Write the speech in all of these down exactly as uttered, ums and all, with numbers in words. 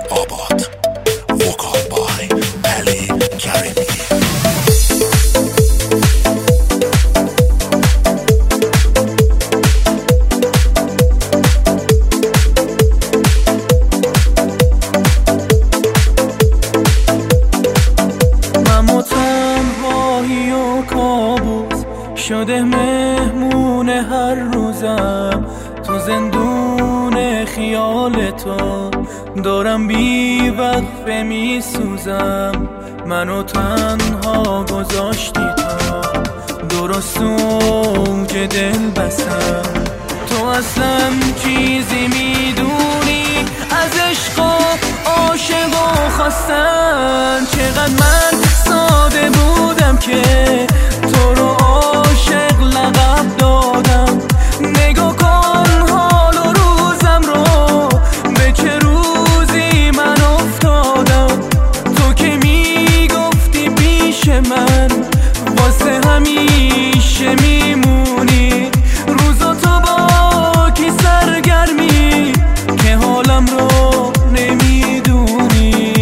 آباد. وکال بای علی کریمی. شده مهمون هر روزم تو زندون خیال تو، دارم بی وقفه می سوزم. منو تنها گذاشتی تو، درست اوج دل بستم. تو اصلا چیزی میدونی از عشق و عاشق و خواستن؟ چقدر من ساده بودم که تو رو عاشق لقب دادم. نگاه کن حال و روزم رو، به چه روزی من افتادم. تو که میگفتی پیش من واسه همیشه میمونی، روزا تو با کی سرگرمی که حالم رو نمیدونی.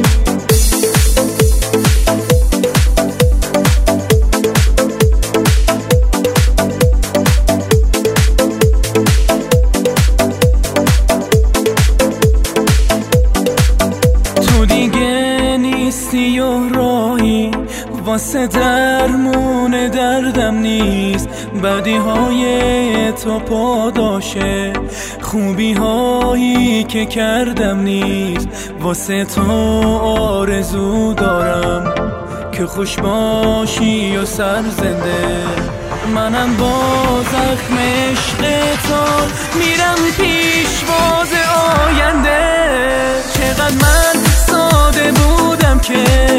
نیستی و راهی واسه درمون دردم نیست. بدی های تو پاداشه، خوبی هایی که کردم نیست. واسه تو آرزو دارم که خوش باشی و سرزنده. منم با زخم عشق تو میرم پیشواز آینده. چقدر من ساده بودم که